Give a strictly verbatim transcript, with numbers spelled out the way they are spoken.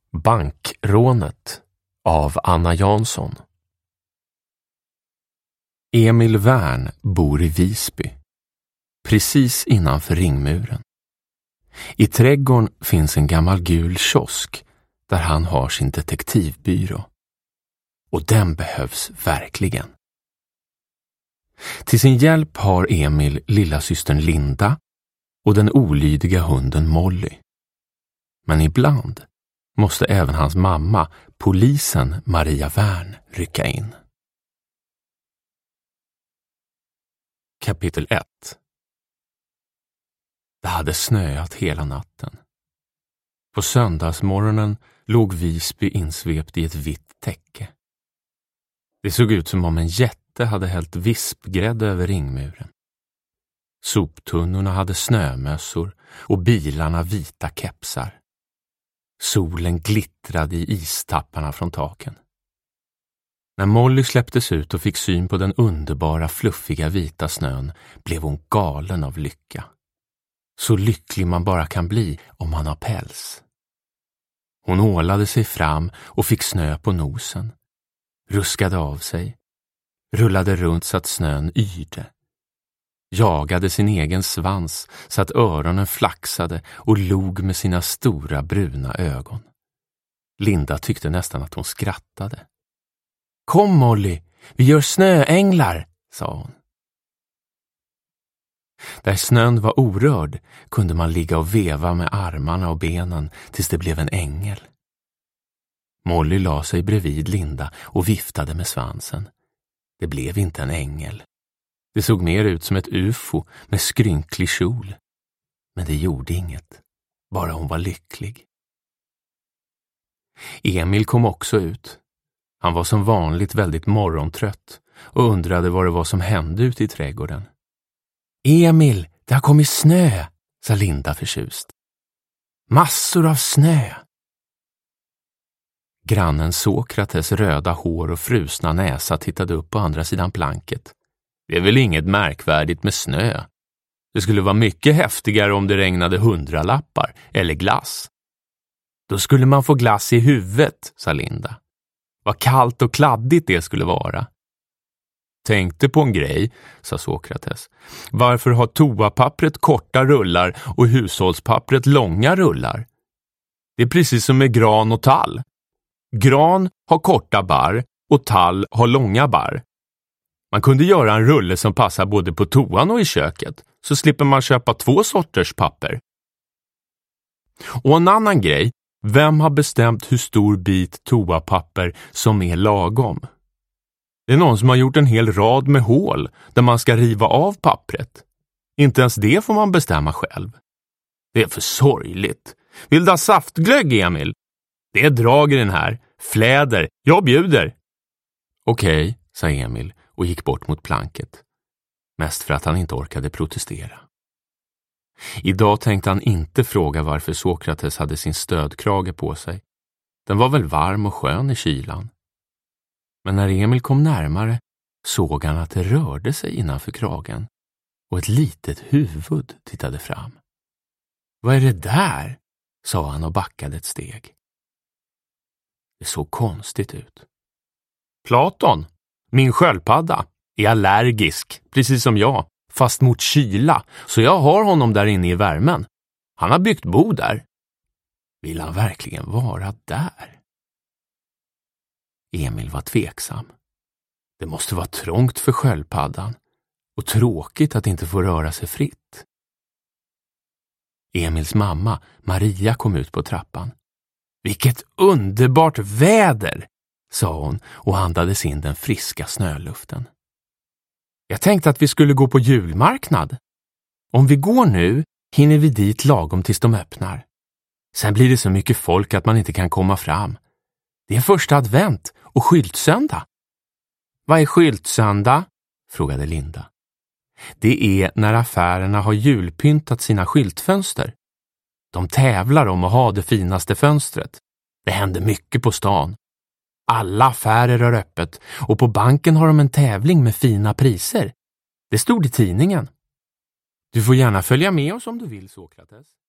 Bankrånet av Anna Jansson. Emil Wern bor i Visby, precis innanför ringmuren. I trädgården finns en gammal gul kiosk där han har sin detektivbyrå. Och den behövs verkligen. Till sin hjälp har Emil lilla systern Linda och den olydiga hunden Molly. Men ibland måste även hans mamma, polisen Maria Wern, rycka in. Kapitel ett. Det hade snöat hela natten. På söndagsmorgonen låg Visby insvept i ett vitt täcke. Det såg ut som om en jätte hade hällt vispgrädde över ringmuren. Soptunnorna hade snömössor och bilarna vita kepsar. Solen glittrade i istapparna från taken. När Molly släpptes ut och fick syn på den underbara fluffiga vita snön blev hon galen av lycka. Så lycklig man bara kan bli om man har päls. Hon ålade sig fram och fick snö på nosen. Ruskade av sig. Rullade runt så att snön yrde. Jagade sin egen svans så att öronen flaxade och log med sina stora bruna ögon. Linda tyckte nästan att hon skrattade. Kom Molly, vi gör snöänglar, sa hon. Där snön var orörd kunde man ligga och veva med armarna och benen tills det blev en ängel. Molly la sig bredvid Linda och viftade med svansen. Det blev inte en ängel. Det såg mer ut som ett ufo med skrynklig kjol. Men det gjorde inget. Bara hon var lycklig. Emil kom också ut. Han var som vanligt väldigt morgontrött och undrade vad det var som hände ute i trädgården. Emil, det har kommit snö, sa Linda förtjust. Massor av snö. Grannen Sokrates röda hår och frusna näsa tittade upp på andra sidan planket. Det är väl inget märkvärdigt med snö. Det skulle vara mycket häftigare om det regnade hundralappar eller glass. Då skulle man få glass i huvudet, sa Linda. Vad kallt och kladdigt det skulle vara. Tänkte på en grej, sa Sokrates. Varför har toapappret korta rullar och hushållspappret långa rullar? Det är precis som med gran och tall. Gran har korta barr och tall har långa barr. Man kunde göra en rulle som passar både på toan och i köket, så slipper man köpa två sorters papper. Och en annan grej, vem har bestämt hur stor bit toapapper som är lagom? Det är någon som har gjort en hel rad med hål där man ska riva av pappret. Inte ens det får man bestämma själv. Det är för sorgligt. Vill du ha saftglögg, Emil? Det är drag i den här. Fläder. Jag bjuder. Okej, sa Emil och gick bort mot planket. Mest för att han inte orkade protestera. Idag tänkte han inte fråga varför Sokrates hade sin stödkrage på sig. Den var väl varm och skön i kylan. Men när Emil kom närmare såg han att det rörde sig innanför kragen och ett litet huvud tittade fram. Vad är det där? Sa han och backade ett steg. Det såg konstigt ut. Platon, min sköldpadda, är allergisk, precis som jag, fast mot kyla, så jag har honom där inne i värmen. Han har byggt bo där. Vill han verkligen vara där? Emil var tveksam. Det måste vara trångt för sköldpaddan och tråkigt att inte få röra sig fritt. Emils mamma, Maria, kom ut på trappan. Vilket underbart väder, sa hon och andades in den friska snöluften. Jag tänkte att vi skulle gå på julmarknad. Om vi går nu hinner vi dit lagom tills de öppnar. Sen blir det så mycket folk att man inte kan komma fram. Det är första advent och skyltsöndag. Vad är skyltsöndag? Frågade Linda. Det är när affärerna har julpyntat sina skyltfönster. De tävlar om att ha det finaste fönstret. Det händer mycket på stan. Alla affärer har öppet och på banken har de en tävling med fina priser. Det stod i tidningen. Du får gärna följa med oss om du vill, Sokrates.